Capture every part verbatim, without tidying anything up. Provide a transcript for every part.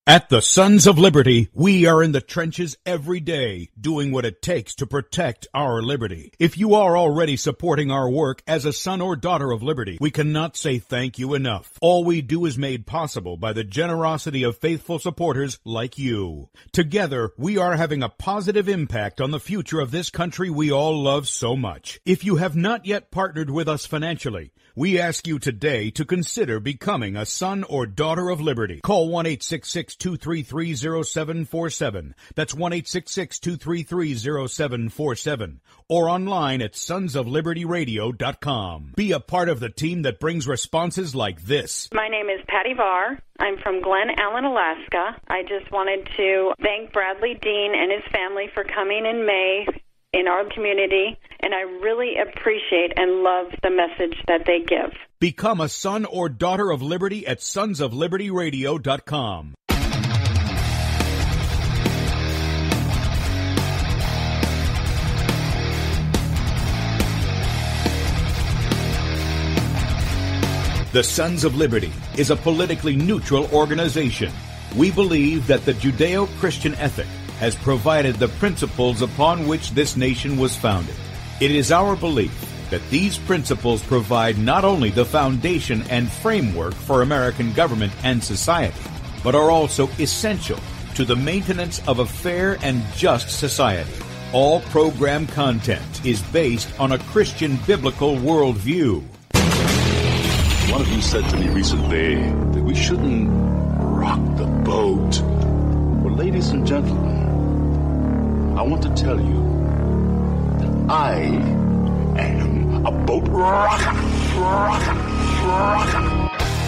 At the Sons of Liberty, we are in the trenches every day, doing what it takes to protect our liberty. If you are already supporting our work as a son or daughter of liberty, we cannot say thank you enough. All we do is made possible by the generosity of faithful supporters like you. Together, we are having a positive impact on the future of this country we all love so much. If you have not yet partnered with us financially, we ask you today to consider becoming a son or daughter of liberty. Call one eight six six, two three three, zero seven four seven. That's one eight six six, two three three, zero seven four seven. Or online at sons of liberty radio dot com. Be a part of the team that brings responses like this. My name is Patty Varr. I'm from Glen Allen, Alaska. I just wanted to thank Bradley Dean and his family for coming in May in our community, and I really appreciate and love the message that they give. Become a son or daughter of liberty at sons of liberty radio dot com. The Sons of Liberty is a politically neutral organization. We believe that the Judeo-Christian ethic has provided the principles upon which this nation was founded. It is our belief that these principles provide not only the foundation and framework for American government and society, but are also essential to the maintenance of a fair and just society. All program content is based on a Christian biblical worldview. One of you said to me recently that we shouldn't rock the boat. Well, ladies and gentlemen, I want to tell you that I am a boat rocker, rocker, rocker.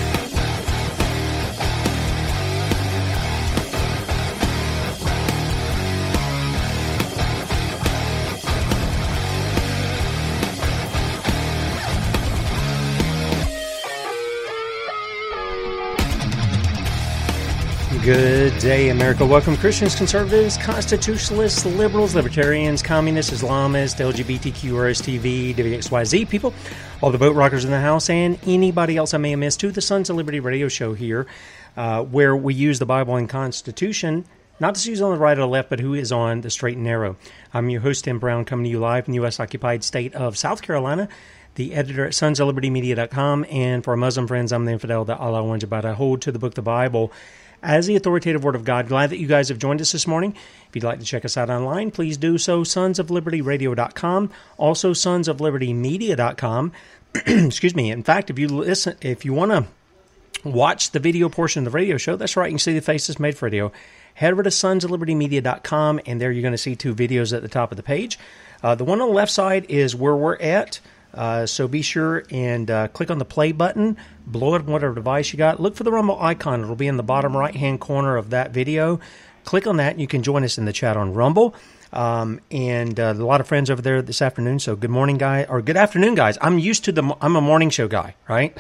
Good day, America. Welcome, Christians, conservatives, constitutionalists, liberals, libertarians, communists, Islamists, L G B T Q, R S T V, W X Y Z people, all the boat rockers in the house, and anybody else I may have missed to the Sons of Liberty radio show here, uh, where we use the Bible and Constitution, not to use on the right or the left, but who is on the straight and narrow. I'm your host, Tim Brown, coming to you live from the U S occupied state of South Carolina, the editor at sons of liberty media dot com, and for our Muslim friends, I'm the infidel that Allah warns about. I hold to the book, the Bible, as the authoritative Word of God. Glad that you guys have joined us this morning. If you'd like to check us out online, please do so, sons of liberty radio dot com, also sons of liberty media dot com. Excuse me. In fact, if you listen, if you want to watch the video portion of the radio show, that's right, you can see the faces made for radio. Head over to sons of liberty media dot com, and there you're going to see two videos at the top of the page. Uh, the one on the left side is where we're at. Uh, so be sure and uh, click on the play button, blow it on whatever device you got. Look for the Rumble icon. It'll be in the bottom right-hand corner of that video. Click on that, and you can join us in the chat on Rumble. Um, and uh, a lot of friends over there this afternoon, so good morning, guys, or good afternoon, guys. I'm used to the, I'm a morning show guy, right?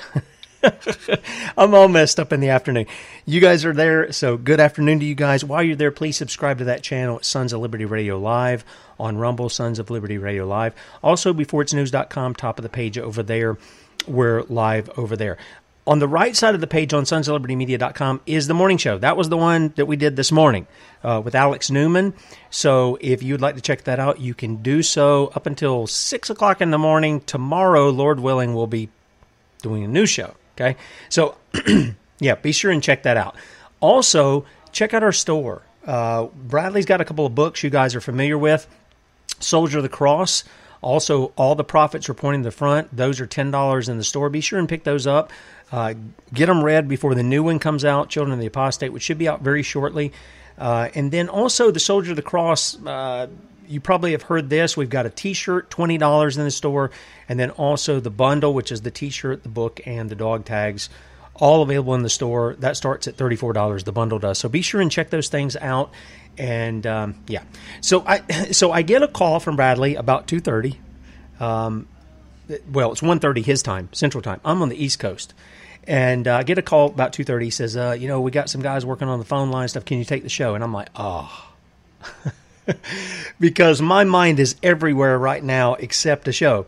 I'm all messed up in the afternoon. You guys are there, so good afternoon to you guys. While you're there, please subscribe to that channel at Sons of Liberty Radio Live on Rumble, Sons of Liberty Radio Live. Also, before it's news dot com, top of the page over there. We're live over there. On the right side of the page on sons of liberty media dot com is the morning show. That was the one that we did this morning uh, with Alex Newman. So if you'd like to check that out, you can do so up until six o'clock in the morning. Tomorrow, Lord willing, we'll be doing a new show. Okay, so yeah, be sure and check that out. Also, check out our store. Uh, Bradley's got a couple of books you guys are familiar with. Soldier of the Cross. Also, All the Prophets Are Pointing to the Front. Those are ten dollars in the store. Be sure and pick those up. Uh, get them read before the new one comes out, Children of the Apostate, which should be out very shortly. Uh, and then also the Soldier of the Cross, uh, you probably have heard this. We've got a T-shirt, twenty dollars in the store. And then also the bundle, which is the T-shirt, the book, and the dog tags, all available in the store. That starts at thirty-four dollars, the bundle does. So be sure and check those things out. And, um, yeah. So I so I get a call from Bradley about two thirty. Um, well, it's one thirty his time, Central Time. I'm on the East Coast. And uh, I get a call about two thirty. He says, uh, you know, we got some guys working on the phone line stuff. Can you take the show? And I'm like, oh. Because my mind is everywhere right now except the show.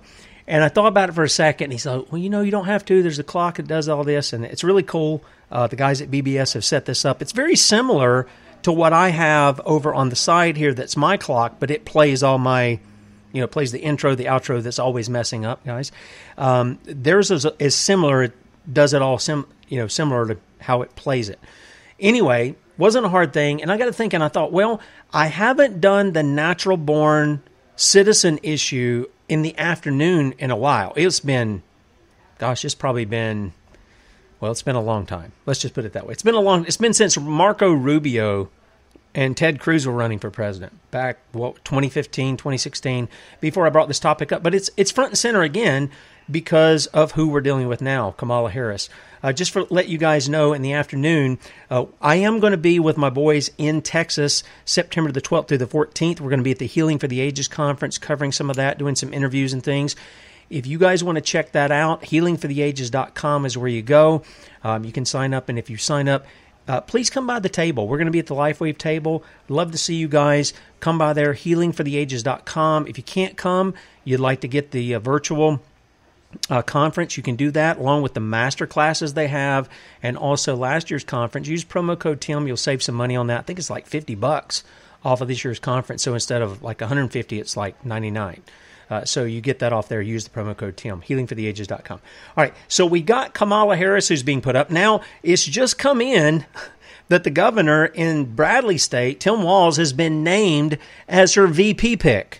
And I thought about it for a second. And he's like, well, you know, you don't have to. There's a clock that does all this. And it's really cool. Uh, the guys at B B S have set this up. It's very similar to what I have over on the side here that's my clock, but it plays all my, you know, plays the intro, the outro that's always messing up, guys. Um, theirs is, is similar. It does it all, sim, you know, similar to how it plays it. Anyway, wasn't a hard thing. And I got to thinking, I thought, well, I haven't done the natural born citizen issue in the afternoon in a while. It's been, gosh, it's probably been, well, it's been a long time. Let's just put it that way. It's been a long, it's been since Marco Rubio and Ted Cruz were running for president back, what, twenty fifteen, twenty sixteen, before I brought this topic up. But it's it's front and center again because of who we're dealing with now, Kamala Harris. Uh, just for let you guys know, in the afternoon, uh, I am going to be with my boys in Texas, September the twelfth through the fourteenth. We're going to be at the Healing for the Ages conference, covering some of that, doing some interviews and things. If you guys want to check that out, healing for the ages dot com is where you go. Um, you can sign up, and if you sign up, uh, please come by the table. We're going to be at the LifeWave table. Love to see you guys. Come by there, healing for the ages dot com. If you can't come, you'd like to get the uh, virtual uh, conference, you can do that, along with the master classes they have, and also last year's conference. Use promo code Tim. You'll save some money on that. I think it's like fifty bucks off of this year's conference. So instead of like one hundred fifty, it's like ninety-nine. Uh, so you get that off there. Use the promo code Tim, healing for the ages dot com. All right, so we got Kamala Harris who's being put up. Now, it's just come in that the governor in Bradley State, Tim Walz, has been named as her V P pick.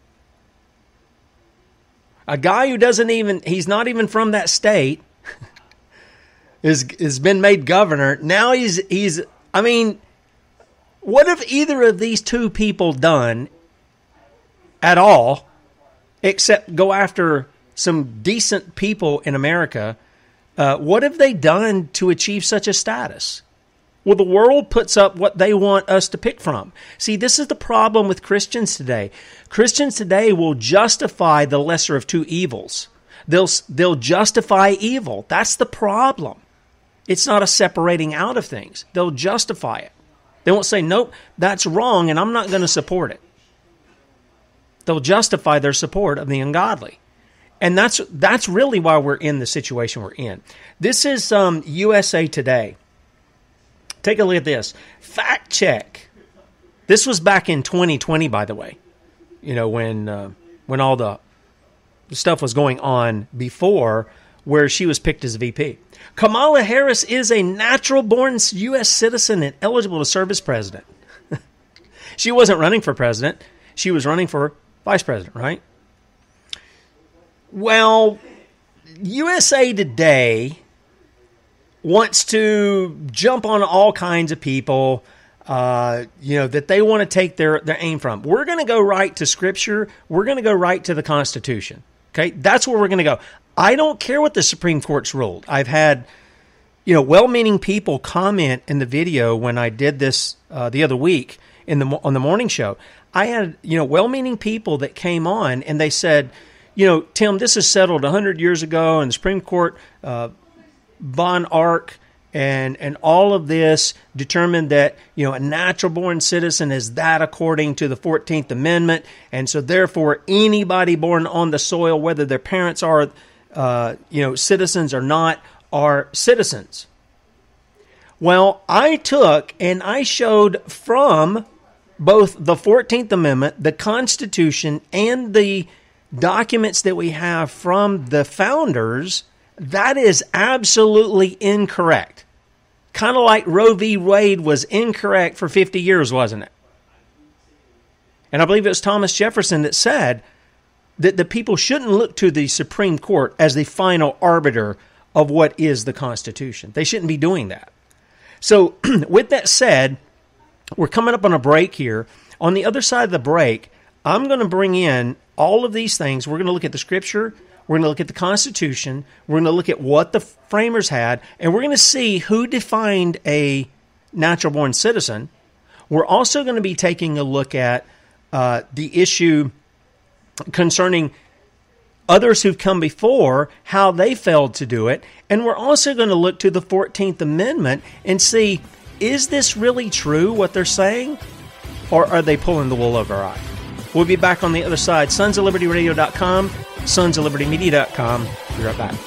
A guy who doesn't even, he's not even from that state, is has been made governor. Now he's, he's, I mean, what have either of these two people done at all except go after some decent people in America? Uh, what have they done to achieve such a status? Well, the world puts up what they want us to pick from. See, this is the problem with Christians today. Christians today will justify the lesser of two evils. They'll, they'll justify evil. That's the problem. It's not a separating out of things. They'll justify it. They won't say, nope, that's wrong, and I'm not going to support it. They'll justify their support of the ungodly. And that's that's really why we're in the situation we're in. This is um, U S A Today. Take a look at this. Fact check. This was back in twenty twenty, by the way. You know, when uh, when all the stuff was going on before, where she was picked as V P. Kamala Harris is a natural-born U S citizen and eligible to serve as president. She wasn't running for president. She was running for vice president, right? Well, U S A Today wants to jump on all kinds of people, uh, you know, that they want to take their, their aim from. We're going to go right to Scripture. We're going to go right to the Constitution. Okay, that's where we're going to go. I don't care what the Supreme Court's ruled. I've had, you know, well-meaning people comment in the video when I did this uh, the other week in the on the morning show. I had, you know, well-meaning people that came on and they said, you know, Tim, this is settled one hundred years ago, and the Supreme Court, uh, Von Ark, and and all of this determined that, you know, a natural-born citizen is that according to the fourteenth Amendment, and so therefore anybody born on the soil, whether their parents are, uh, you know, citizens or not, are citizens. Well, I took and I showed from both the fourteenth Amendment, the Constitution, and the documents that we have from the founders, that is absolutely incorrect. Kind of like Roe v. Wade was incorrect for fifty years, wasn't it? And I believe it was Thomas Jefferson that said that the people shouldn't look to the Supreme Court as the final arbiter of what is the Constitution. They shouldn't be doing that. So with that said, we're coming up on a break here. On the other side of the break, I'm going to bring in all of these things. We're going to look at the Scripture. We're going to look at the Constitution. We're going to look at what the framers had. And we're going to see who defined a natural-born citizen. We're also going to be taking a look at uh, the issue concerning others who've come before, how they failed to do it. And we're also going to look to the fourteenth Amendment and see, is this really true, what they're saying? Or are they pulling the wool over our eye? We'll be back on the other side. sons of liberty radio dot com. sons of liberty media dot com. Be right back.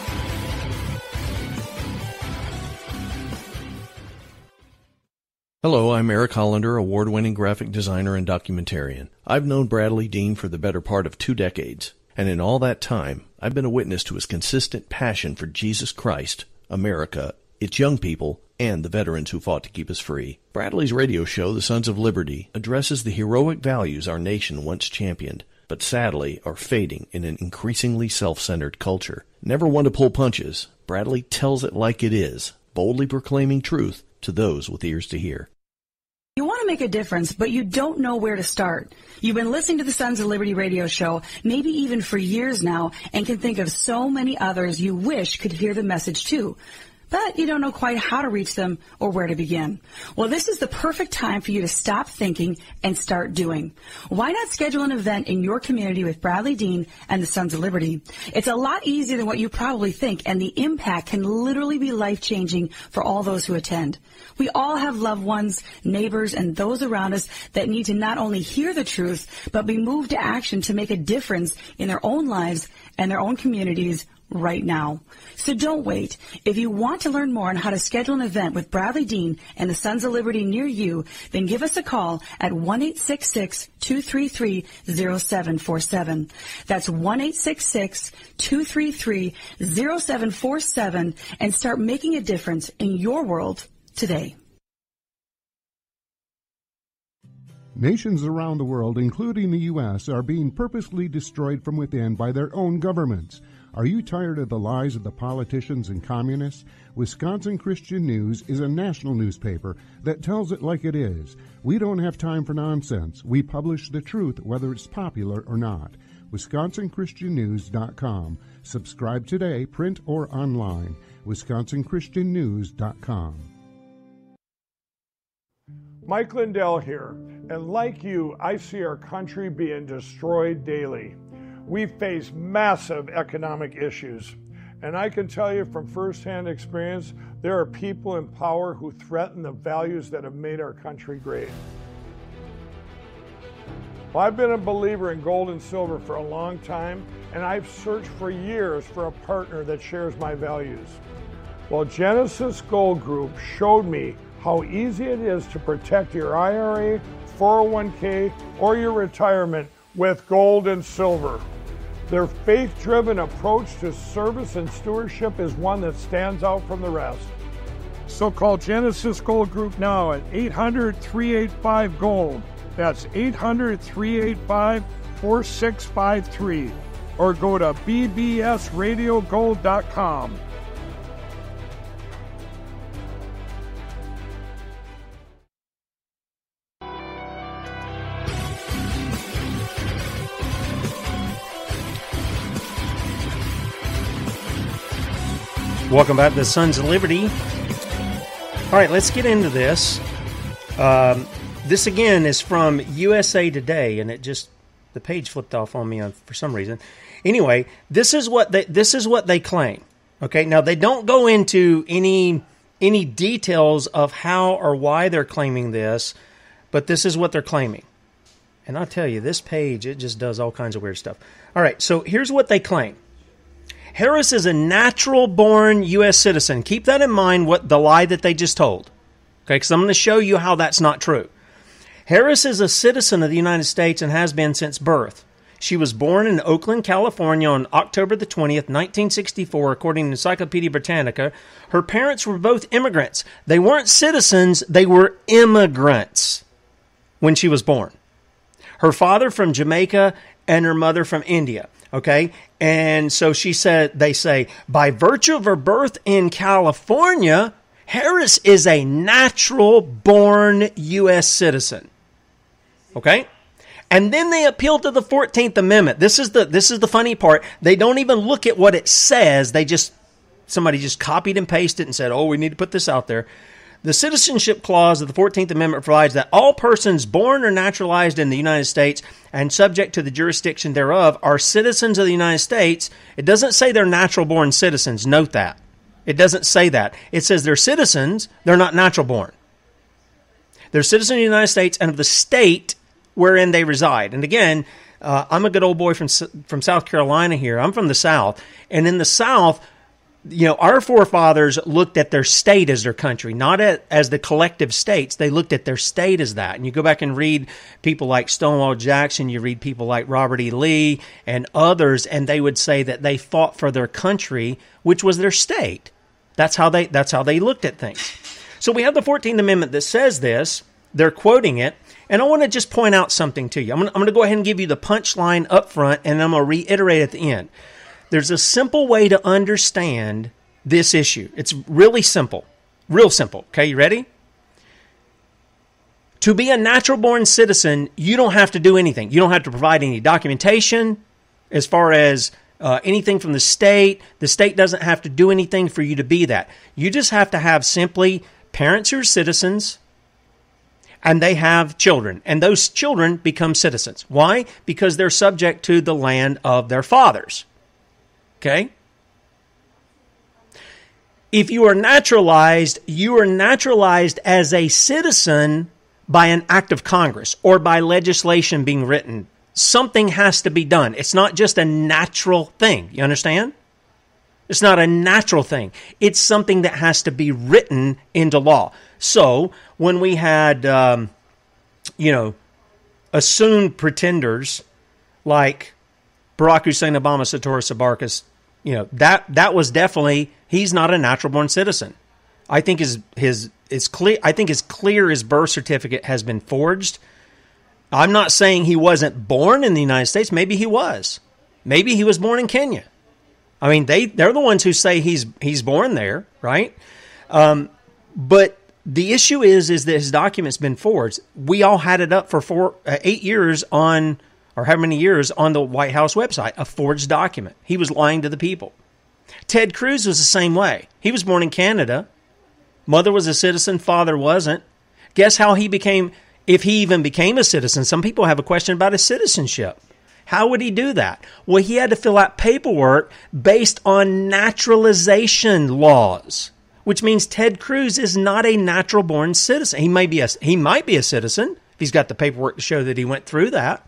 Hello, I'm Eric Hollander, award-winning graphic designer and documentarian. I've known Bradley Dean for the better part of two decades, and in all that time, I've been a witness to his consistent passion for Jesus Christ, America, its young people, and the veterans who fought to keep us free. Bradley's radio show, The Sons of Liberty, addresses the heroic values our nation once championed, but sadly are fading in an increasingly self-centered culture. Never one to pull punches, Bradley tells it like it is, boldly proclaiming truth to those with ears to hear. You want to make a difference, but you don't know where to start. You've been listening to the Sons of Liberty radio show, maybe even for years now, and can think of so many others you wish could hear the message too. But you don't know quite how to reach them or where to begin. Well, this is the perfect time for you to stop thinking and start doing. Why not schedule an event in your community with Bradley Dean and the Sons of Liberty? It's a lot easier than what you probably think, and the impact can literally be life-changing for all those who attend. We all have loved ones, neighbors, and those around us that need to not only hear the truth, but be moved to action to make a difference in their own lives and their own communities right now. So don't wait. If you want to learn more on how to schedule an event with Bradley Dean and the Sons of Liberty near you, then give us a call at one eight six six, two three three, zero seven four seven. That's one eight six six, two three three, zero seven four seven and start making a difference in your world today. Nations around the world, including the U S, are being purposely destroyed from within by their own governments. Are you tired of the lies of the politicians and communists? Wisconsin Christian News is a national newspaper that tells it like it is. We don't have time for nonsense. We publish the truth, whether it's popular or not. Wisconsin Christian News dot com. Subscribe today, print or online. Wisconsin Christian News dot com. Mike Lindell here, and like you, I see our country being destroyed daily. We face massive economic issues, and I can tell you from firsthand experience, there are people in power who threaten the values that have made our country great. Well, I've been a believer in gold and silver for a long time, and I've searched for years for a partner that shares my values. Well, Genesis Gold Group showed me how easy it is to protect your I R A, four oh one k, or your retirement with gold and silver. Their faith-driven approach to service and stewardship is one that stands out from the rest. So call Genesis Gold Group now at eight hundred, three eight five, GOLD. That's eight hundred, three eight five, four six five three. Or go to b b s radio gold dot com. Welcome back to the Sons of Liberty. All right, let's get into this. Um, this again is from U S A Today, and it just the page flipped off on me on, for some reason. Anyway, this is what they this is what they claim. Okay, now they don't go into any any details of how or why they're claiming this, but this is what they're claiming. And I'll tell you, this page, it just does all kinds of weird stuff. All right, so here's what they claim. Harris is a natural-born U S citizen. Keep that in mind, what the lie that they just told. Okay, because I'm going to show you how that's not true. Harris is a citizen of the United States and has been since birth. She was born in Oakland, California on October the twentieth, nineteen sixty-four, according to Encyclopedia Britannica. Her parents were both immigrants. They weren't citizens, they were immigrants when she was born. Her father from Jamaica and her mother from India. Okay, and so she said, they say, by virtue of her birth in California, Harris is a natural-born U S citizen. Okay, and then they appeal to the fourteenth Amendment. This is the this is the funny part. They don't even look at what it says. They just somebody just copied and pasted and said, "Oh, we need to put this out there." The Citizenship Clause of the fourteenth Amendment provides that all persons born or naturalized in the United States and subject to the jurisdiction thereof are citizens of the United States. It doesn't say they're natural-born citizens. Note that. It doesn't say that. It says they're citizens. They're not natural-born. They're citizens of the United States and of the state wherein they reside. And again, uh, I'm a good old boy from from South Carolina here. I'm from the South. And in the South, you know, our forefathers looked at their state as their country, not at, as the collective states. They looked at their state as that. And you go back and read people like Stonewall Jackson, you read people like Robert E. Lee and others, and they would say that they fought for their country, which was their state. That's how they that's how they looked at things. So we have the fourteenth Amendment that says this. They're quoting it. And I want to just point out something to you. I'm going to, I'm going to go ahead and give you the punchline up front, and I'm going to reiterate at the end. There's a simple way to understand this issue. It's really simple. Real simple. Okay, you ready? To be a natural-born citizen, you don't have to do anything. You don't have to provide any documentation as far as uh, anything from the state. The state doesn't have to do anything for you to be that. You just have to have simply parents who are citizens, and they have children. And those children become citizens. Why? Because they're subject to the land of their fathers. Okay? If you are naturalized, you are naturalized as a citizen by an act of Congress or by legislation being written. Something has to be done. It's not just a natural thing. You understand? It's not a natural thing. It's something that has to be written into law. So, when we had, um, you know, assumed pretenders like Barack Hussein Obama, Satoru Sabarkas, you know, that that was definitely, he's not a natural-born citizen. I think his his it's clear. I think it's clear his birth certificate has been forged. I'm not saying he wasn't born in the United States. Maybe he was. Maybe he was born in Kenya. I mean, they they're the ones who say he's he's born there, right? Um, but the issue is is that his document's been forged. We all had it up for four uh, eight years on. Or how many years on the White House website, a forged document. He was lying to the people. Ted Cruz was the same way. He was born in Canada. Mother was a citizen, father wasn't. Guess how he became, if he even became a citizen? Some people have a question about his citizenship. How would he do that? Well, he had to fill out paperwork based on naturalization laws, which means Ted Cruz is not a natural-born citizen. He may be a, he might be a citizen if he's got the paperwork to show that he went through that.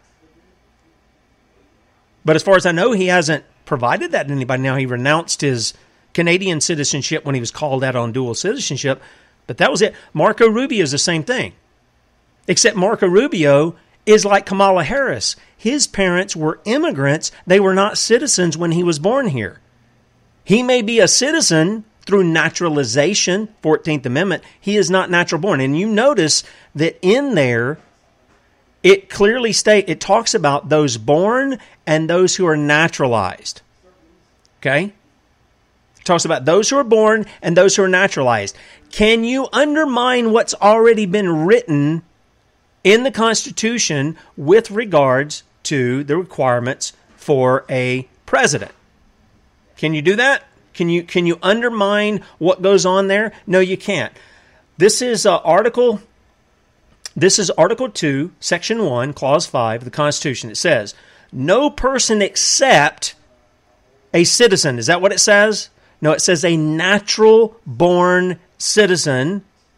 But as far as I know, he hasn't provided that to anybody. Now, he renounced his Canadian citizenship when he was called out on dual citizenship, but that was it. Marco Rubio is the same thing, except Marco Rubio is like Kamala Harris. His parents were immigrants. They were not citizens when he was born here. He may be a citizen through naturalization, fourteenth Amendment. He is not natural born. And you notice that in there, it clearly states, it talks about those born and those who are naturalized. Okay? It talks about those who are born and those who are naturalized. Can you undermine what's already been written in the Constitution with regards to the requirements for a president? Can you do that? Can you can you undermine what goes on there? No, you can't. This is uh, Article This is Article two, Section one, Clause five of the Constitution. It says, no person except a citizen. Is that what it says? No, it says a natural-born citizen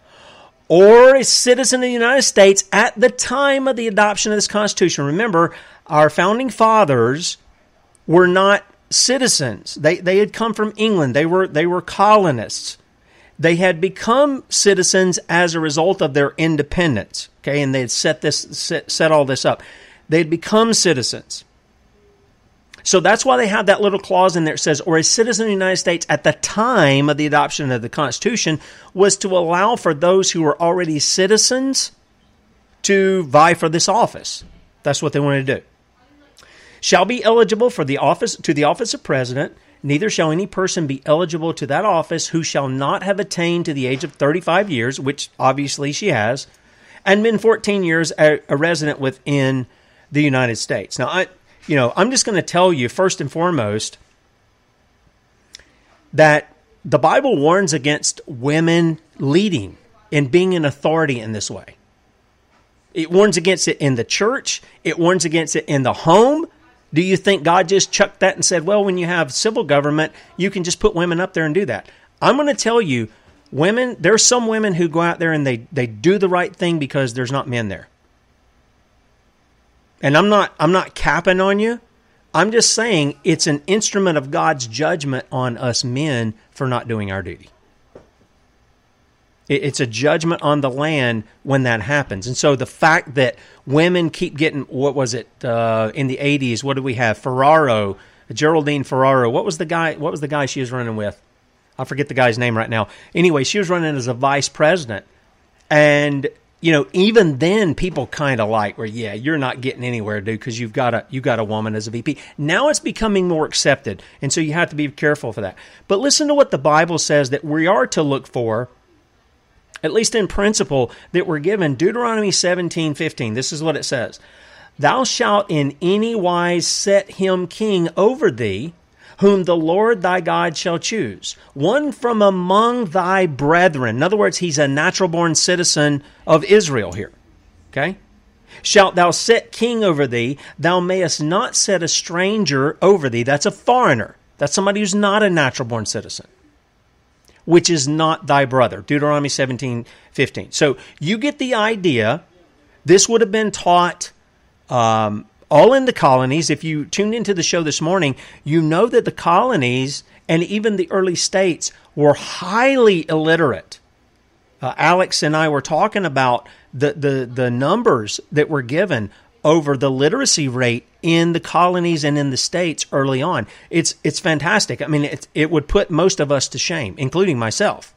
or a citizen of the United States at the time of the adoption of this Constitution. Remember, our founding fathers were not citizens. They they had come from England. They were they were colonists. They had become citizens as a result of their independence. Okay, and they had set this set, set all this up. They had become citizens. So that's why they have that little clause in there that says, or a citizen of the United States at the time of the adoption of the Constitution, was to allow for those who were already citizens to vie for this office. That's what they wanted to do. Shall be eligible for the office to the office of president, neither shall any person be eligible to that office who shall not have attained to the age of thirty-five years, which obviously she has, and been fourteen years a, a resident within the United States. Now, I, you know, I'm just going to tell you first and foremost that the Bible warns against women leading and being an authority in this way. It warns against it in the church. It warns against it in the home. Do you think God just chucked that and said, well, when you have civil government, you can just put women up there and do that? I'm going to tell you, women, there's some women who go out there and they, they do the right thing because there's not men there. And I'm not I'm not capping on you. I'm just saying it's an instrument of God's judgment on us men for not doing our duty. It's a judgment on the land when that happens. And so the fact that women keep getting, what was it, uh, in the eighties, what did we have? Ferraro, Geraldine Ferraro. What was the guy, what was the guy she was running with? I forget the guy's name right now. Anyway, she was running as a vice president. And, you know, even then people kind of like, well, yeah, you're not getting anywhere, dude, because you've got a, you got a woman as a V P. Now it's becoming more accepted. And so you have to be careful for that. But listen to what the Bible says that we are to look for, at least in principle, that we're given. Deuteronomy seventeen fifteen. This is what it says. Thou shalt in any wise set him king over thee, whom the Lord thy God shall choose, one from among thy brethren. In other words, he's a natural-born citizen of Israel here. Okay? Shalt thou set king over thee, thou mayest not set a stranger over thee. That's a foreigner. That's somebody who's not a natural-born citizen, which is not thy brother. Deuteronomy seventeen fifteen. So you get the idea. This would have been taught um, all in the colonies. If you tuned into the show this morning, you know that the colonies and even the early states were highly illiterate. Uh, Alex and I were talking about the, the, the numbers that were given over the literacy rate in the colonies and in the states early on. It's it's fantastic. I mean, it, it would put most of us to shame, including myself.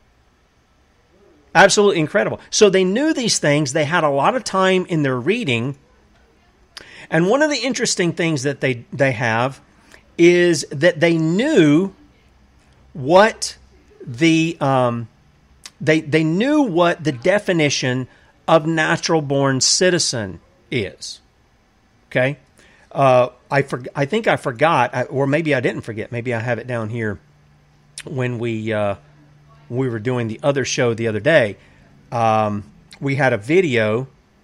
Absolutely incredible. So they knew these things. They had a lot of time in their reading. And one of the interesting things that they, they have is that they knew what the um, they they knew what the definition of natural-born citizen is. Okay? Uh, I for, I think I forgot, or maybe I didn't forget. Maybe I have it down here when we uh, we were doing the other show the other day. Um, we had a video,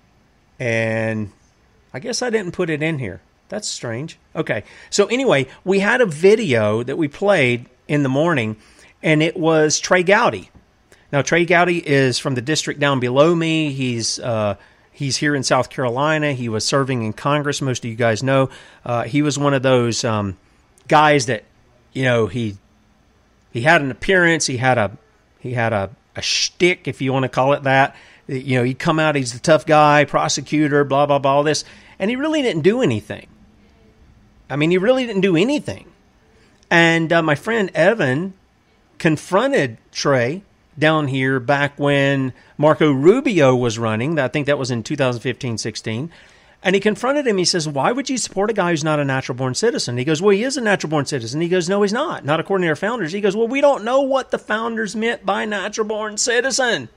and I guess I didn't put it in here. That's strange. Okay. So anyway, we had a video that we played in the morning, and it was Trey Gowdy. Now, Trey Gowdy is from the district down below me. He's uh, he's here in South Carolina. He was serving in Congress. Most of you guys know. Uh, he was one of those um, guys that, you know, he he had an appearance. He had a he had a, a shtick, if you want to call it that. You know, he'd come out. He's the tough guy, prosecutor, blah blah blah. All this. And he really didn't do anything. I mean, he really didn't do anything. And uh, my friend Evan confronted Trey down here back when Marco Rubio was running. I think that was in two thousand fifteen sixteen. And he confronted him. He says, why would you support a guy who's not a natural-born citizen? He goes, well, he is a natural-born citizen. He goes, no, he's not. Not according to our founders. He goes, well, we don't know what the founders meant by natural-born citizen.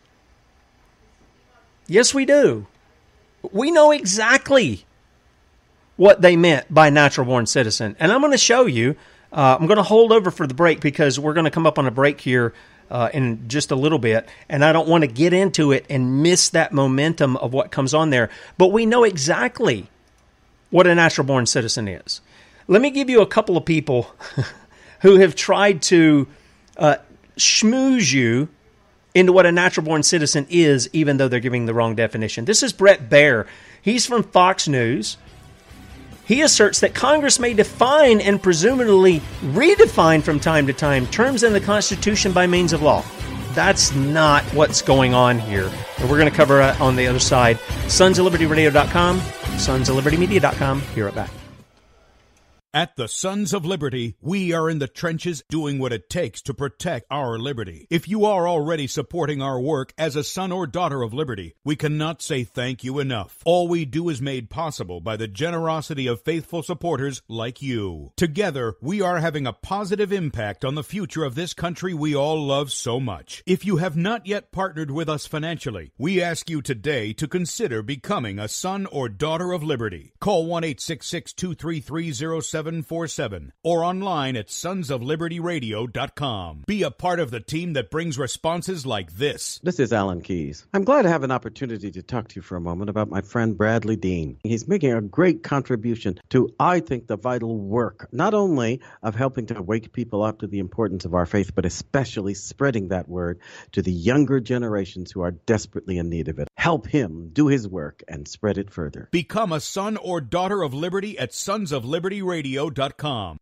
Yes, we do. We know exactly what they meant by natural-born citizen. And I'm going to show you. Uh, I'm going to hold over for the break because we're going to come up on a break here uh, in just a little bit. And I don't want to get into it and miss that momentum of what comes on there. But we know exactly what a natural-born citizen is. Let me give you a couple of people who have tried to uh, schmooze you into what a natural-born citizen is, even though they're giving the wrong definition. This is Bret Baier. He's from Fox News. He asserts that Congress may define and presumably redefine from time to time terms in the Constitution by means of law. That's not what's going on here. And we're going to cover it on the other side. sons of liberty radio dot com, sons of liberty media dot com. Be right back. At the Sons of Liberty, we are in the trenches doing what it takes to protect our liberty. If you are already supporting our work as a son or daughter of liberty, we cannot say thank you enough. All we do is made possible by the generosity of faithful supporters like you. Together, we are having a positive impact on the future of this country we all love so much. If you have not yet partnered with us financially, we ask you today to consider becoming a son or daughter of liberty. Call one eight six six, two three three, zero seven seven four seven or online at sons of liberty radio dot com. Be a part of the team that brings responses like this. This is Alan Keyes. I'm glad to have an opportunity to talk to you for a moment about my friend Bradley Dean. He's making a great contribution to, I think, the vital work, not only of helping to wake people up to the importance of our faith, but especially spreading that word to the younger generations who are desperately in need of it. Help him do his work and spread it further. Become a son or daughter of liberty at sons of liberty radio dot com.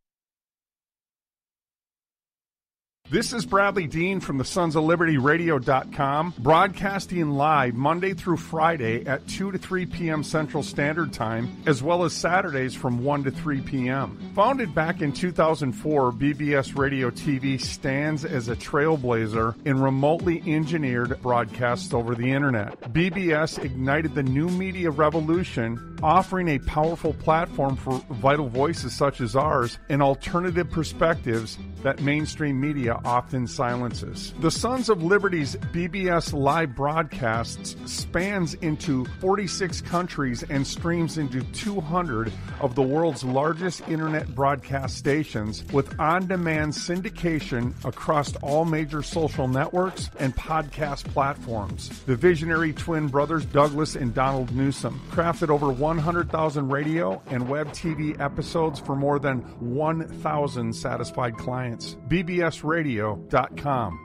This is Bradley Dean from the sons of liberty radio dot com, broadcasting live Monday through Friday at two to three p.m. Central Standard Time, as well as Saturdays from one to three p.m. Founded back in two thousand four, B B S Radio T V stands as a trailblazer in remotely engineered broadcasts over the Internet. B B S ignited the new media revolution, offering a powerful platform for vital voices such as ours and alternative perspectives that mainstream media often silences. The Sons of Liberty's B B S live broadcasts spans into forty-six countries and streams into two hundred of the world's largest internet broadcast stations, with on-demand syndication across all major social networks and podcast platforms. The visionary twin brothers Douglas and Donald Newsom crafted over one hundred thousand radio and web T V episodes for more than one thousand satisfied clients. B B S radio dot com.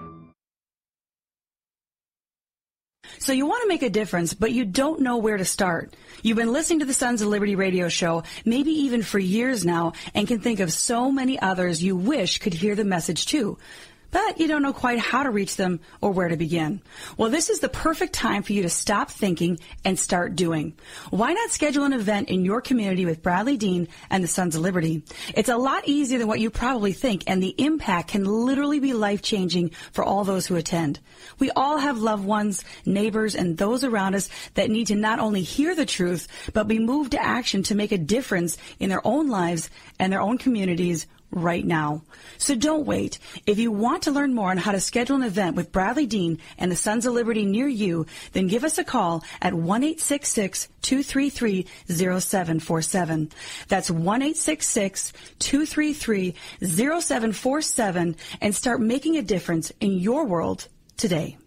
So you want to make a difference, but you don't know where to start. You've been listening to the Sons of Liberty radio show, maybe even for years now, and can think of so many others you wish could hear the message too. But you don't know quite how to reach them or where to begin. Well, this is the perfect time for you to stop thinking and start doing. Why not schedule an event in your community with Bradley Dean and the Sons of Liberty? It's a lot easier than what you probably think, and the impact can literally be life-changing for all those who attend. We all have loved ones, neighbors, and those around us that need to not only hear the truth, but be moved to action to make a difference in their own lives and their own communities right now. So don't wait. If you want to learn more on how to schedule an event with Bradley Dean and the Sons of Liberty near you, then give us a call at one eight six six, two three three, zero seven four seven. That's one eight six six, two three three, zero seven four seven and start making a difference in your world today.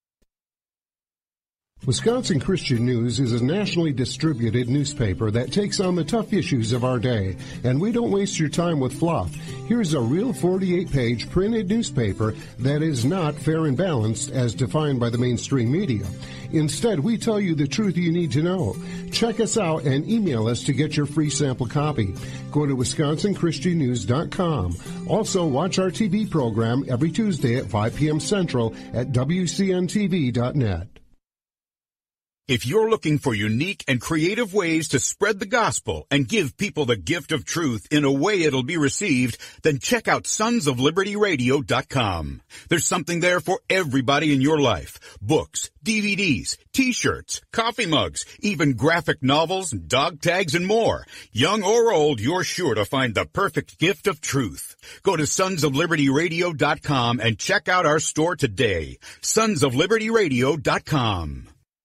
Wisconsin Christian News is a nationally distributed newspaper that takes on the tough issues of our day, and we don't waste your time with fluff. Here's a real forty-eight page printed newspaper that is not fair and balanced as defined by the mainstream media. Instead, we tell you the truth you need to know. Check us out and email us to get your free sample copy. Go to wisconsin christian news dot com. Also, watch our T V program every Tuesday at five p.m. Central at w c n t v dot net. If you're looking for unique and creative ways to spread the gospel and give people the gift of truth in a way it'll be received, then check out sons of liberty radio dot com. There's something there for everybody in your life. Books, D V Ds, T-shirts, coffee mugs, even graphic novels, dog tags, and more. Young or old, you're sure to find the perfect gift of truth. Go to sons of liberty radio dot com and check out our store today. sons of liberty radio dot com.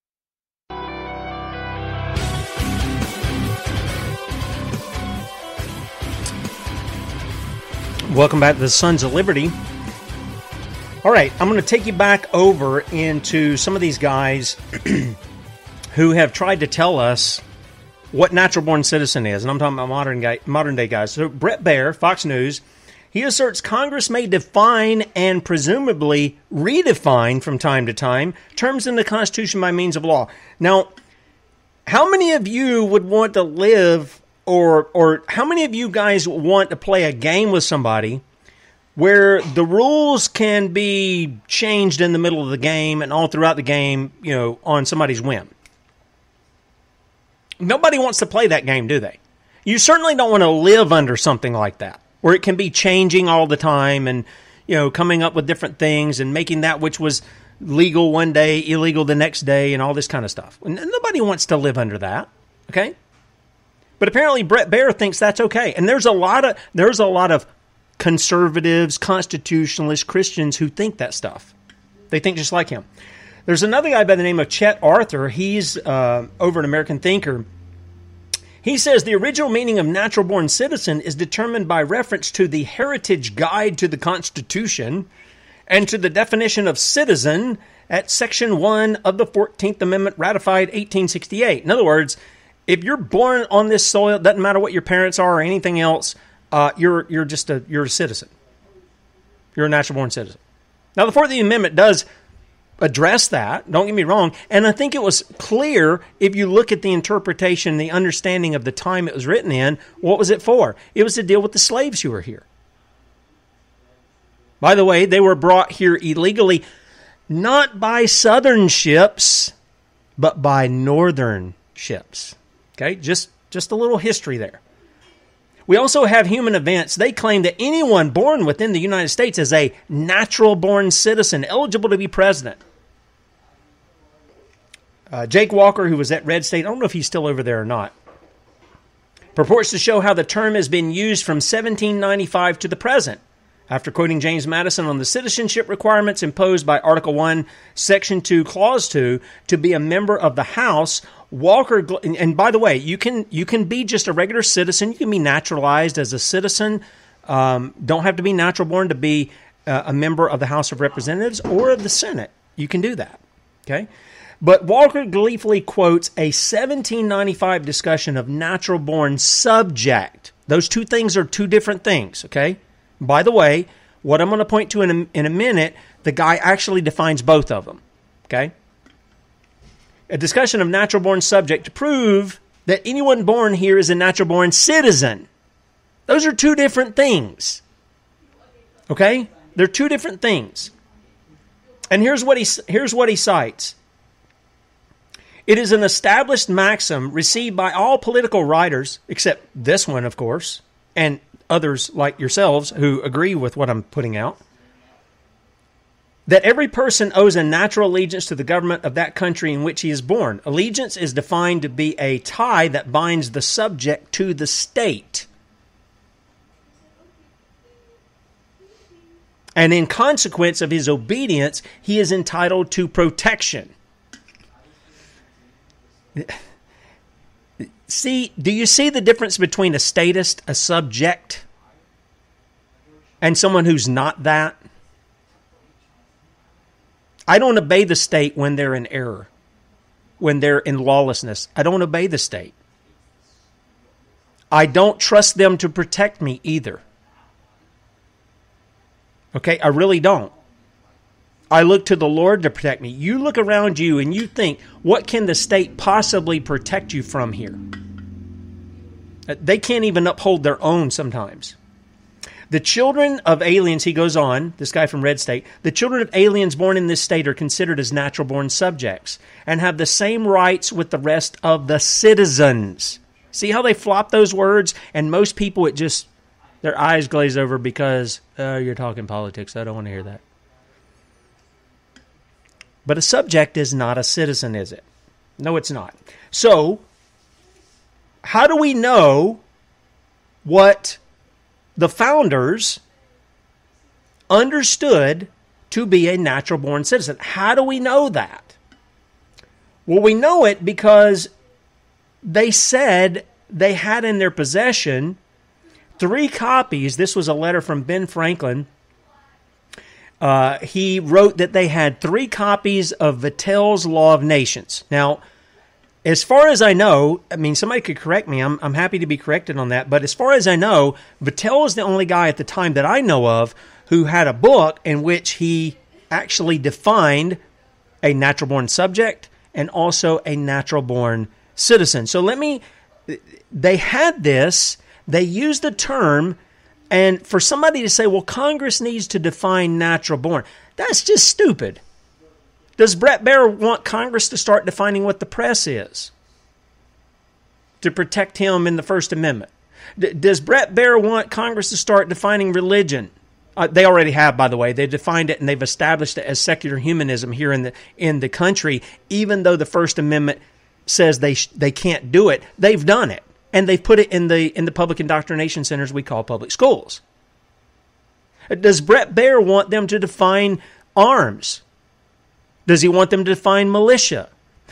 Welcome back to the Sons of Liberty. All right, I'm going to take you back over into some of these guys who have tried to tell us what natural-born citizen is, and I'm talking about modern guy, modern day guys. So Bret Baier, Fox News, he asserts Congress may define and presumably redefine from time to time terms in the Constitution by means of law. Now, how many of you would want to live Or or how many of you guys want to play a game with somebody where the rules can be changed in the middle of the game and all throughout the game, you know, on somebody's whim? Nobody wants to play that game, do they? You certainly don't want to live under something like that, where it can be changing all the time and, you know, coming up with different things and making that which was legal one day illegal the next day and all this kind of stuff. Nobody wants to live under that, okay? But apparently Bret Baier thinks that's okay. And there's a lot of there's a lot of conservatives, constitutionalists, Christians who think that stuff. They think just like him. There's another guy by the name of Chet Arthur. He's uh, over at American Thinker. He says the original meaning of natural-born citizen is determined by reference to the Heritage Guide to the Constitution and to the definition of citizen at Section one of the fourteenth Amendment ratified eighteen sixty-eight. In other words, if you're born on this soil, it doesn't matter what your parents are or anything else, uh, you're you're just a you're a citizen. You're a natural-born citizen. Now, the fourteenth Amendment does address that, don't get me wrong, and I think it was clear if you look at the interpretation, the understanding of the time it was written in, what was it for? It was to deal with the slaves who were here. By the way, they were brought here illegally, not by southern ships, but by northern ships. Okay, just, just a little history there. We also have human events. They claim that anyone born within the United States is a natural-born citizen, eligible to be president. Uh, Jake Walker, who was at Red State, I don't know if he's still over there or not, purports to show how the term has been used from seventeen ninety-five to the present. After quoting James Madison on the citizenship requirements imposed by Article one, Section two, Clause two, to be a member of the House, Walker, and by the way, you can you can be just a regular citizen. You can be naturalized as a citizen. Um, don't have to be natural born to be uh, a member of the House of Representatives or of the Senate. You can do that. Okay, but Walker gleefully quotes a seventeen ninety-five discussion of natural born subject. Those two things are two different things. Okay. By the way, what I'm going to point to in a, in a minute, the guy actually defines both of them. Okay. A discussion of natural-born subject to prove that anyone born here is a natural-born citizen. Those are two different things. Okay? They're two different things. And here's what he, here's what he cites. It is an established maxim received by all political writers, except this one, of course, and others like yourselves who agree with what I'm putting out, that every person owes a natural allegiance to the government of that country in which he is born. Allegiance is defined to be a tie that binds the subject to the state. And in consequence of his obedience, he is entitled to protection. See, do you see the difference between a statist, a subject, and someone who's not that? I don't obey the state when they're in error, when they're in lawlessness. I don't obey the state. I don't trust them to protect me either. Okay, I really don't. I look to the Lord to protect me. You look around you and you think, what can the state possibly protect you from here? They can't even uphold their own sometimes. The children of aliens, he goes on, this guy from Red State, the children of aliens born in this state are considered as natural-born subjects and have the same rights with the rest of the citizens. See how they flop those words? And most people, it just, their eyes glaze over because, oh, you're talking politics. I don't want to hear that. But a subject is not a citizen, is it? No, it's not. So, how do we know what the founders understood to be a natural-born citizen? How do we know that? Well, we know it because they said they had in their possession three copies. This was a letter from Ben Franklin. Uh, he wrote that they had three copies of Vattel's Law of Nations. Now, as far as I know, I mean, somebody could correct me. I'm, I'm happy to be corrected on that. But as far as I know, Vattel is the only guy at the time that I know of who had a book in which he actually defined a natural-born subject and also a natural-born citizen. So let me, they had this, they used the term, and for somebody to say, well, Congress needs to define natural-born, that's just stupid. Does Bret Baier want Congress to start defining what the press is to protect him in the First Amendment? D- does Bret Baier want Congress to start defining religion? Uh, they already have, by the way. They defined it and they've established it as secular humanism here in the in the country. Even though the First Amendment says they sh- they can't do it, they've done it, and they've put it in the in the public indoctrination centers we call public schools. Does Bret Baier want them to define arms? Does he want them to define militia?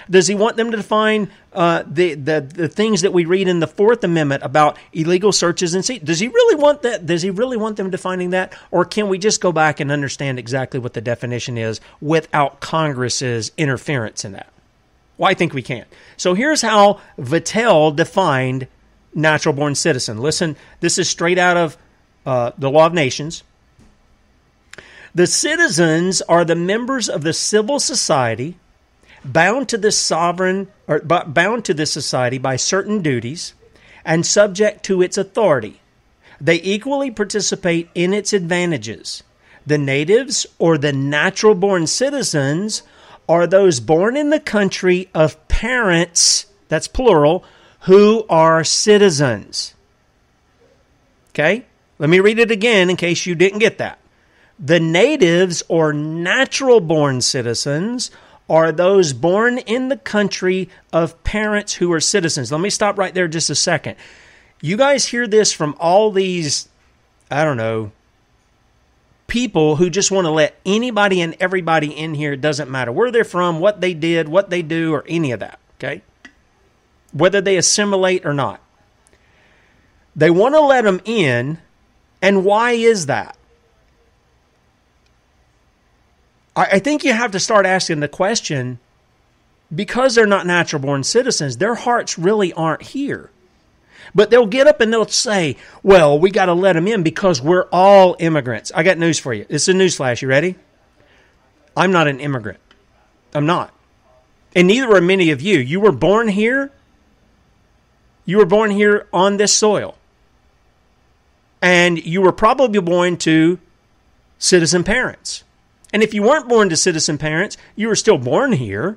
Does he want them to define uh, the, the the things that we read in the Fourth Amendment about illegal searches and seizures? Does he really want that? Does he really want them defining that? Or can we just go back and understand exactly what the definition is without Congress's interference in that? Well, I think we can. So here's how Vattel defined natural-born citizen. Listen, this is straight out of uh, the Law of Nations. The citizens are the members of the civil society bound to this sovereign or bound to this society by certain duties and subject to its authority. They equally participate in its advantages. The natives or the natural-born citizens are those born in the country of parents, that's plural, who are citizens. Okay? Let me read it again in case you didn't get that. The natives or natural-born citizens are those born in the country of parents who are citizens. Let me stop right there just a second. You guys hear this from all these, I don't know, people who just want to let anybody and everybody in here, it doesn't matter where they're from, what they did, what they do, or any of that, okay? Whether they assimilate or not. They want to let them in, and why is that? I think you have to start asking the question, because they're not natural-born citizens, their hearts really aren't here. But they'll get up and they'll say, well, we got to let them in because we're all immigrants. I got news for you. It's a newsflash. You ready? I'm not an immigrant. I'm not. And neither are many of you. You were born here. You were born here on this soil. And you were probably born to citizen parents. And if you weren't born to citizen parents, you were still born here.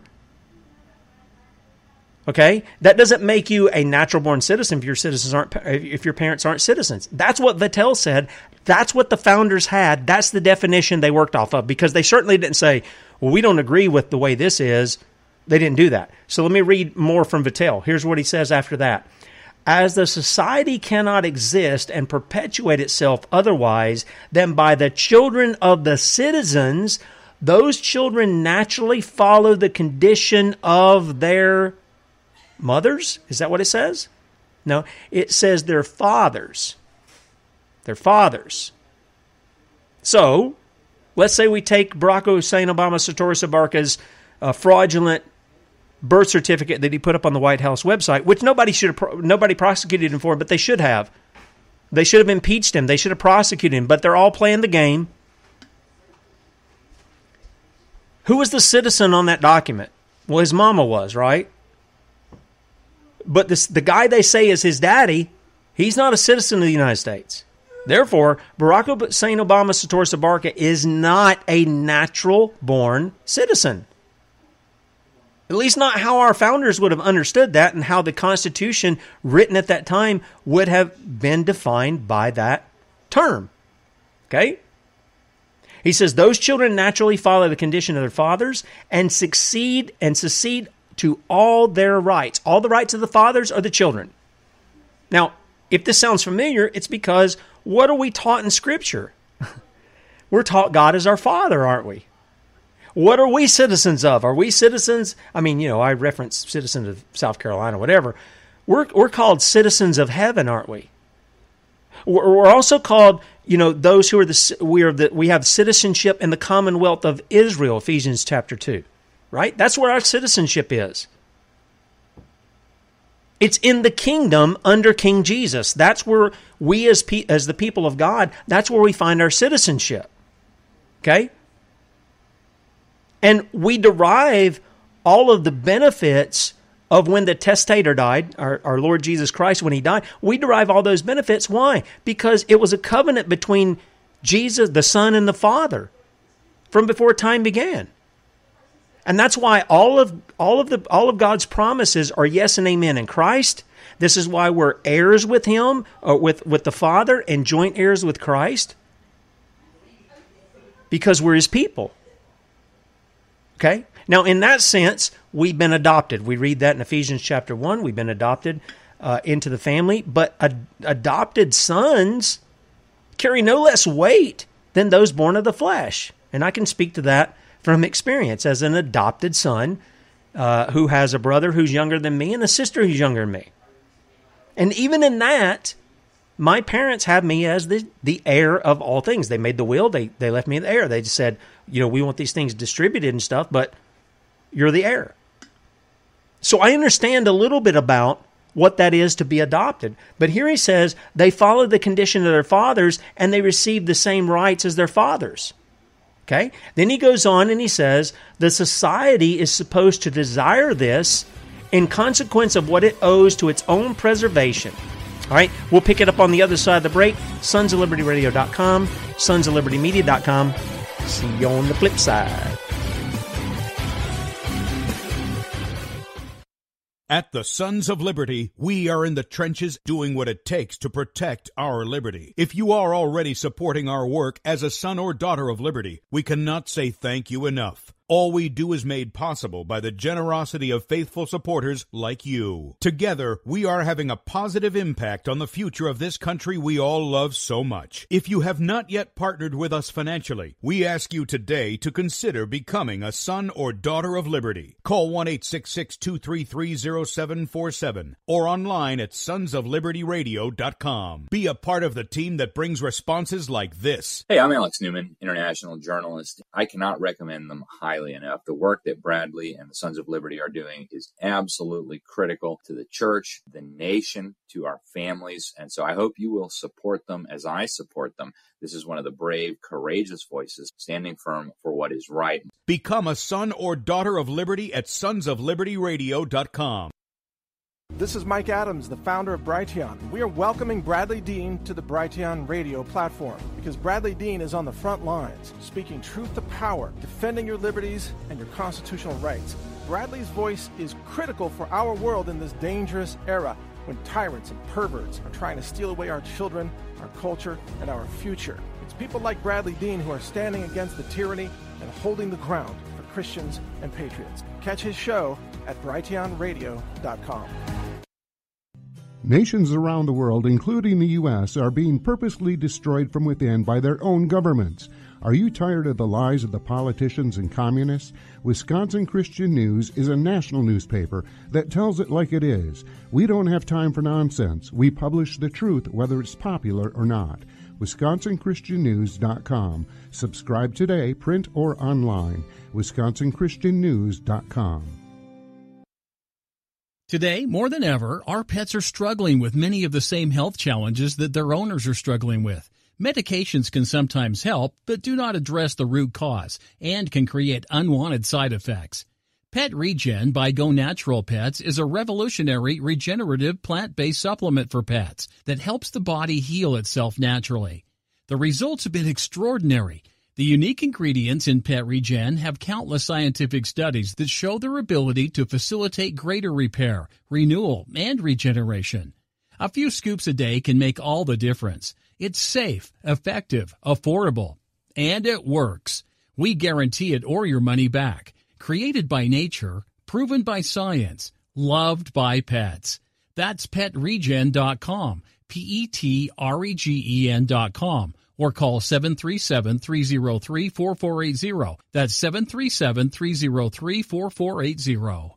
Okay? That doesn't make you a natural-born citizen if your citizens aren't, if your parents aren't citizens. That's what Vattel said. That's what the founders had. That's the definition they worked off of, because they certainly didn't say, well, we don't agree with the way this is. They didn't do that. So let me read more from Vattel. Here's what he says after that. As the society cannot exist and perpetuate itself otherwise than by the children of the citizens, those children naturally follow the condition of their mothers. Is that what it says? No, it says their fathers. Their fathers. So, let's say we take Barack Hussein Obama Soetoro Soebarka's uh, fraudulent birth certificate that he put up on the White House website, which nobody should have, nobody prosecuted him for, but they should have. They should have impeached him. They should have prosecuted him, but they're all playing the game. Who was the citizen on that document? Well, his mama was, right? But this, the guy they say is his daddy, he's not a citizen of the United States. Therefore, Barack Hussein Obama Soetoro Soebarka is not a natural-born citizen. At least not how our founders would have understood that and how the Constitution written at that time would have been defined by that term. Okay? He says, those children naturally follow the condition of their fathers and succeed and succeed to all their rights. All the rights of the fathers are the children. Now, if this sounds familiar, it's because what are we taught in Scripture? We're taught God is our Father, aren't we? What are we citizens of? Are we citizens? I mean, you know, I reference citizens of South Carolina, whatever. We're we're called citizens of heaven, aren't we? We're, we're also called, you know, those who are the we are the we have citizenship in the Commonwealth of Israel, Ephesians chapter two, right? That's where our citizenship is. It's in the kingdom under King Jesus. That's where we as pe- as the people of God, that's where we find our citizenship. Okay? And we derive all of the benefits of when the testator died, our, our Lord Jesus Christ, when he died. We derive all those benefits. Why? Because it was a covenant between Jesus, the Son, and the Father from before time began. And that's why all of all of the all of God's promises are yes and amen in Christ. This is why we're heirs with him, or with, with the Father, and joint heirs with Christ. Because we're his people. Okay? Now, in that sense, we've been adopted. We read that in Ephesians chapter one. We've been adopted uh, into the family. But ad- adopted sons carry no less weight than those born of the flesh. And I can speak to that from experience. As an adopted son, uh, who has a brother who's younger than me and a sister who's younger than me. And even in that, my parents have me as the, the heir of all things. They made the will. They they left me the heir. They just said, you know, we want these things distributed and stuff, but you're the heir. So I understand a little bit about what that is to be adopted. But here he says they followed the condition of their fathers and they received the same rights as their fathers. Okay? Then he goes on and he says the society is supposed to desire this in consequence of what it owes to its own preservation. All right? We'll pick it up on the other side of the break. sons of liberty radio dot com, sons of liberty media dot com. See you on the flip side. At the Sons of Liberty, we are in the trenches doing what it takes to protect our liberty. If you are already supporting our work as a son or daughter of liberty, we cannot say thank you enough. All we do is made possible by the generosity of faithful supporters like you. Together, we are having a positive impact on the future of this country we all love so much. If you have not yet partnered with us financially, we ask you today to consider becoming a son or daughter of liberty. Call one eight six six, two three three, zero seven four seven or online at sons of liberty radio dot com. Be a part of the team that brings responses like this. Hey, I'm Alex Newman, international journalist. I cannot recommend them highly enough. The work that Bradley and the Sons of Liberty are doing is absolutely critical to the church, the nation, to our families. And so I hope you will support them as I support them. This is one of the brave, courageous voices standing firm for what is right. Become a son or daughter of liberty at sons of liberty radio dot com. This is Mike Adams, the founder of Brighteon. We are welcoming Bradley Dean to the Brighteon radio platform because Bradley Dean is on the front lines, speaking truth to power, defending your liberties and your constitutional rights. Bradley's voice is critical for our world in this dangerous era when tyrants and perverts are trying to steal away our children, our culture, and our future. It's people like Bradley Dean who are standing against the tyranny and holding the ground for Christians and patriots. Catch his show at brighteon radio dot com. Nations around the world, including the U S, are being purposely destroyed from within by their own governments. Are you tired of the lies of the politicians and communists? Wisconsin Christian News is a national newspaper that tells it like it is. We don't have time for nonsense. We publish the truth, whether it's popular or not. wisconsin christian news dot com. Subscribe today, print or online. wisconsin christian news dot com. Today, more than ever, our pets are struggling with many of the same health challenges that their owners are struggling with. Medications can sometimes help, but do not address the root cause and can create unwanted side effects. Pet Regen by Go Natural Pets is a revolutionary regenerative plant-based supplement for pets that helps the body heal itself naturally. The results have been extraordinary. The unique ingredients in Pet Regen have countless scientific studies that show their ability to facilitate greater repair, renewal, and regeneration. A few scoops a day can make all the difference. It's safe, effective, affordable, and it works. We guarantee it or your money back. Created by nature, proven by science, loved by pets. That's pet regen dot com, P E T R E G E N dot com. Or call seven three seven, three zero three, four four eight zero. That's seven three seven, three zero three, four four eight zero.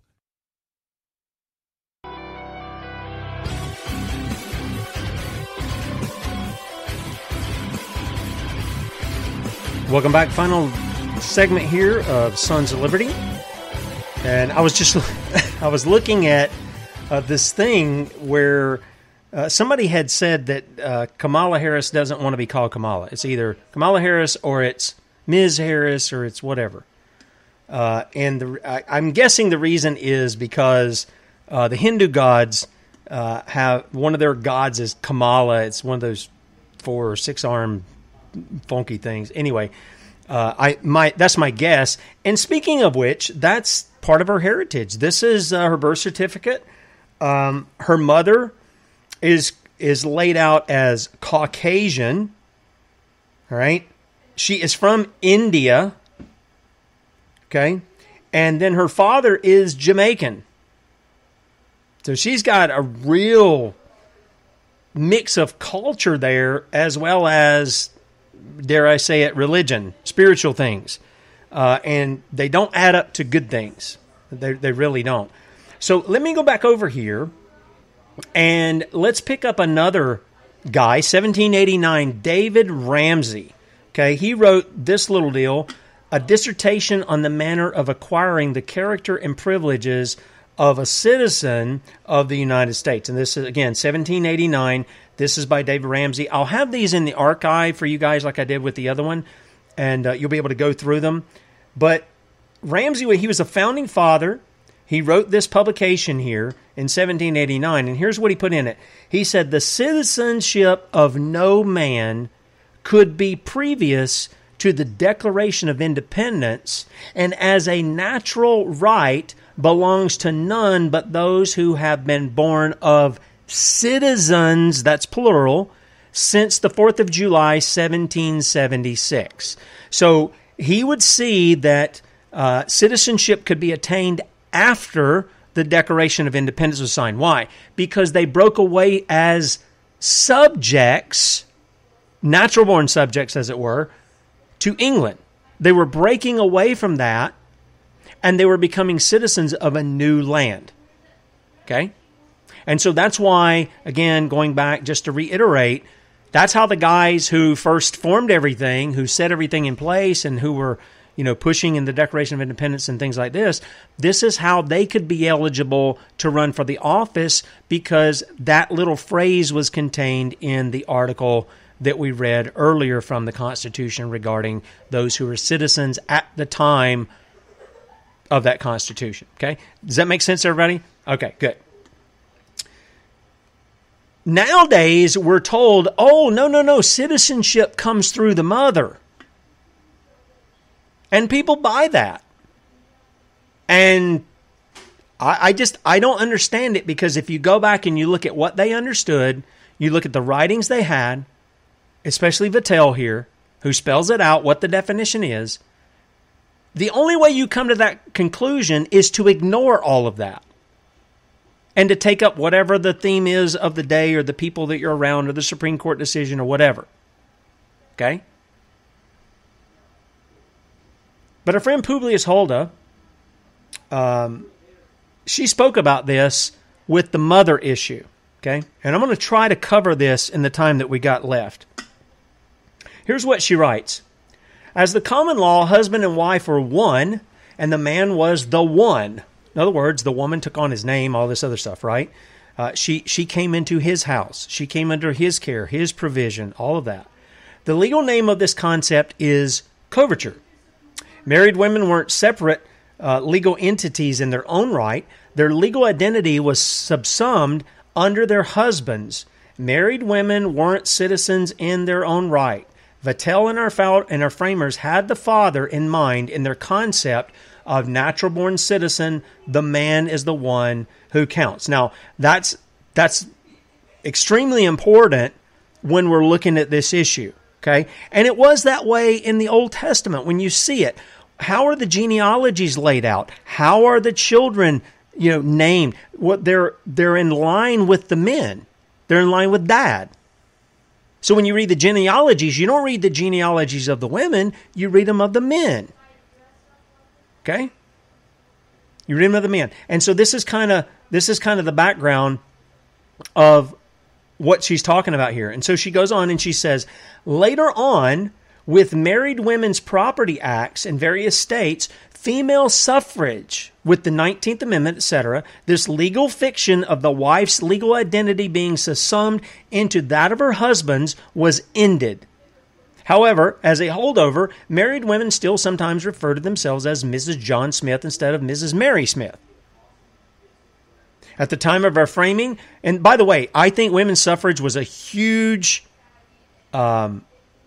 Welcome back. Final segment here of Sons of Liberty. And I was just, I was looking at uh, this thing where Uh, somebody had said that uh, Kamala Harris doesn't want to be called Kamala. It's either Kamala Harris or it's Miz Harris or it's whatever. Uh, and the, I, I'm guessing the reason is because uh, the Hindu gods uh, have, one of their gods is Kamala. It's one of those four or six arm funky things. Anyway, uh, I my that's my guess. And speaking of which, that's part of her heritage. This is uh, her birth certificate. Um, her mother is is laid out as Caucasian, all right? She is from India, okay? And then her father is Jamaican. So she's got a real mix of culture there, as well as, dare I say it, religion, spiritual things. Uh, and they don't add up to good things, They, they really don't. So let me go back over here, and let's pick up another guy, seventeen eighty-nine, David Ramsay. Okay, he wrote this little deal, a dissertation on the manner of acquiring the character and privileges of a citizen of the United States. And this is, again, seventeen eighty-nine. This is by David Ramsay. I'll have these in the archive for you guys like I did with the other one, and uh, you'll be able to go through them. But Ramsay, he was a founding father. He wrote this publication here in seventeen eighty-nine, and here's what he put in it. He said, the citizenship of no man could be previous to the Declaration of Independence, and as a natural right belongs to none but those who have been born of citizens, that's plural, since the fourth of July, seventeen seventy-six. So he would see that uh, citizenship could be attained after the Declaration of Independence was signed. Why? Because they broke away as subjects, natural-born subjects, as it were, to England. They were breaking away from that, and they were becoming citizens of a new land. Okay? And so that's why, again, going back just to reiterate, that's how the guys who first formed everything, who set everything in place, and who were, you know, pushing in the Declaration of Independence and things like this, this is how they could be eligible to run for the office, because that little phrase was contained in the article that we read earlier from the Constitution regarding those who were citizens at the time of that Constitution. Okay? Does that make sense, everybody? Okay, good. Nowadays, we're told, oh, no, no, no, citizenship comes through the mother. And people buy that. And I, I just, I don't understand it, because if you go back and you look at what they understood, you look at the writings they had, especially Vattel here, who spells it out, what the definition is, the only way you come to that conclusion is to ignore all of that and to take up whatever the theme is of the day or the people that you're around or the Supreme Court decision or whatever. Okay? But our friend Publius Hulda, um, she spoke about this with the mother issue. Okay? And I'm going to try to cover this in the time that we got left. Here's what she writes. As the common law, husband and wife were one, and the man was the one. In other words, the woman took on his name, all this other stuff, right? Uh, she, she came into his house. She came under his care, his provision, all of that. The legal name of this concept is coverture. Married women weren't separate uh, legal entities in their own right. Their legal identity was subsumed under their husbands. Married women weren't citizens in their own right. Vattel and our, and our framers had the father in mind in their concept of natural-born citizen. The man is the one who counts. Now, that's that's extremely important when we're looking at this issue, okay? And it was that way in the Old Testament when you see it. How are the genealogies laid out? How are the children, you know, named? What they're they're in line with the men. They're in line with dad. So when you read the genealogies, you don't read the genealogies of the women, you read them of the men. Okay? You read them of the men. And so this is kind of this is kind of the background of what she's talking about here. And so she goes on and she says, later on, with married women's property acts in various states, female suffrage with the nineteenth Amendment, et cetera, this legal fiction of the wife's legal identity being subsumed into that of her husband's was ended. However, as a holdover, married women still sometimes refer to themselves as Missus John Smith instead of Missus Mary Smith. At the time of our framing, and by the way, I think women's suffrage was a huge, um,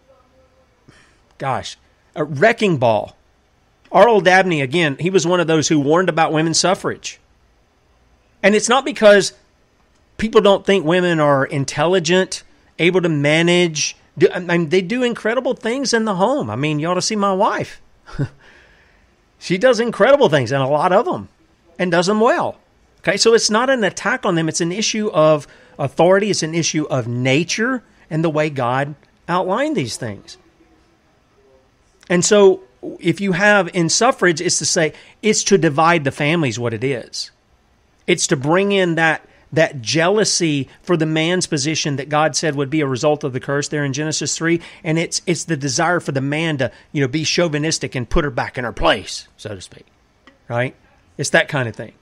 gosh, a wrecking ball. R L Dabney, again, he was one of those who warned about women's suffrage. And it's not because people don't think women are intelligent, able to manage. Do, I mean, they do incredible things in the home. I mean, you ought to see my wife. She does incredible things, and a lot of them, and does them well. Okay, so it's not an attack on them. It's an issue of authority. It's an issue of nature and the way God outlined these things. And so if you have in suffrage, it's to say it's to divide the families. What it is, it's to bring in that that jealousy for the man's position that God said would be a result of the curse there in Genesis three, and it's it's the desire for the man to, you know, be chauvinistic and put her back in her place, so to speak. Right? It's that kind of thing.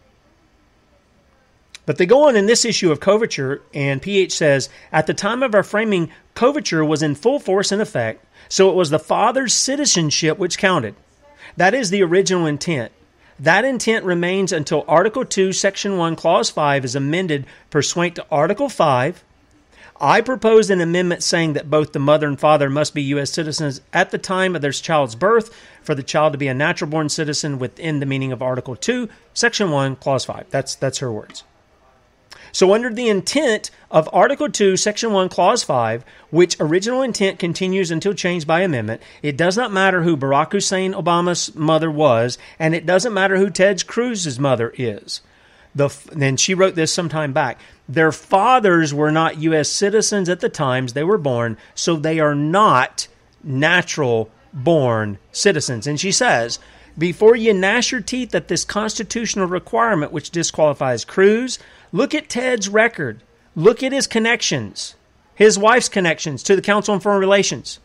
But they go on in this issue of coverture, and P H says, at the time of our framing, coverture was in full force and effect, so it was the father's citizenship which counted. That is the original intent. That intent remains until Article two, Section one, Clause five is amended pursuant to Article five. I proposed an amendment saying that both the mother and father must be U S citizens at the time of their child's birth for the child to be a natural-born citizen within the meaning of Article two, Section one, Clause five. That's, that's her words. So under the intent of Article two, Section one, Clause five, which original intent continues until changed by amendment, it does not matter who Barack Hussein Obama's mother was, and it doesn't matter who Ted Cruz's mother is. The, then she wrote this some time back. Their fathers were not U S citizens at the times they were born, so they are not natural-born citizens. And she says, before you gnash your teeth at this constitutional requirement which disqualifies Cruz, look at Ted's record. Look at his connections, his wife's connections to the Council on Foreign Relations.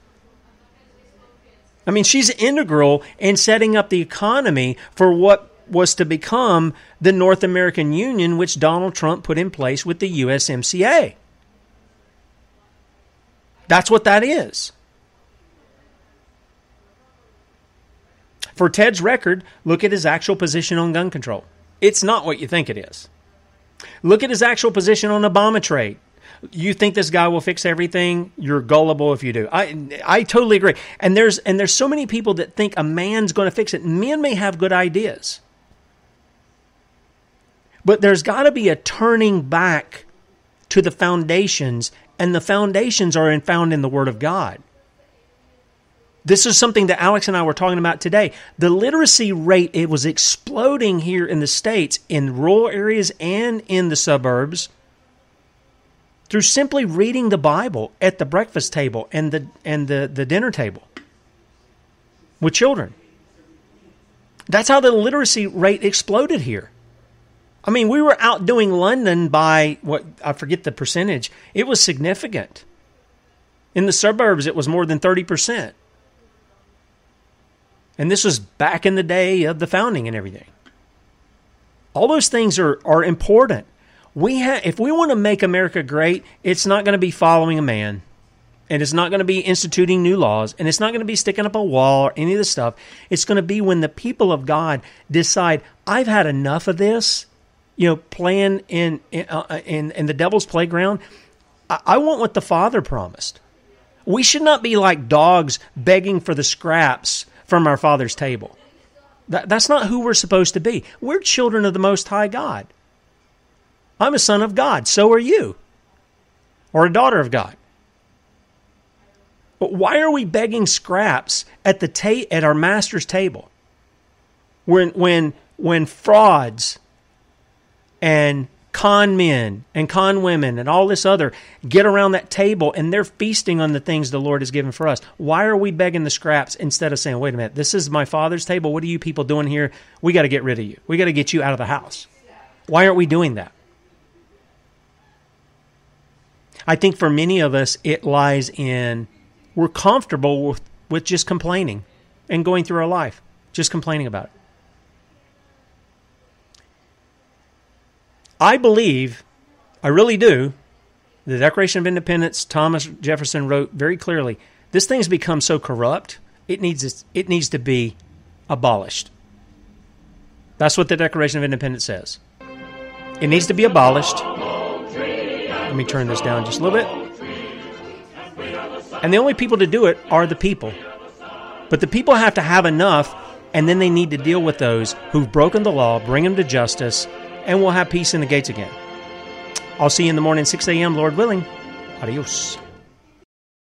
I mean, she's integral in setting up the economy for what was to become the North American Union, which Donald Trump put in place with the U S M C A. That's what that is. For Ted's record, look at his actual position on gun control. It's not what you think it is. Look at his actual position on Obama trade. You think this guy will fix everything? You're gullible if you do. I I totally agree. And there's and there's so many people that think a man's going to fix it. Men may have good ideas. But there's got to be a turning back to the foundations, and the foundations are found in the Word of God. This is something that Alex and I were talking about today. The literacy rate, it was exploding here in the States, in rural areas and in the suburbs, through simply reading the Bible at the breakfast table and the and the, the dinner table with children. That's how the literacy rate exploded here. I mean, we were outdoing London by, what I forget the percentage. It was significant. In the suburbs, it was more than thirty percent. And this was back in the day of the founding and everything. All those things are, are important. We ha- if we want to make America great, it's not going to be following a man. And it's not going to be instituting new laws. And it's not going to be sticking up a wall or any of this stuff. It's going to be when the people of God decide, I've had enough of this, you know, playing in, in, uh, in, in the devil's playground. I, I want what the Father promised. We should not be like dogs begging for the scraps from our Father's table. That, that's not who we're supposed to be. We're children of the Most High God. I'm a son of God. So are you. Or a daughter of God. But why are we begging scraps at the ta- at our Master's table? When when when frauds and con men and con women and all this other get around that table and they're feasting on the things the Lord has given for us. Why are we begging the scraps instead of saying, wait a minute, this is my Father's table. What are you people doing here? We got to get rid of you. We got to get you out of the house. Why aren't we doing that? I think for many of us, it lies in we're comfortable with, with just complaining and going through our life, just complaining about it. I believe, I really do, the Declaration of Independence, Thomas Jefferson wrote very clearly, this thing's become so corrupt, it needs it needs to be abolished. That's what the Declaration of Independence says. It needs to be abolished. Let me turn this down just a little bit. And the only people to do it are the people. But the people have to have enough, and then they need to deal with those who've broken the law, bring them to justice, and we'll have peace in the gates again. I'll see you in the morning, six a.m., Lord willing. Adios.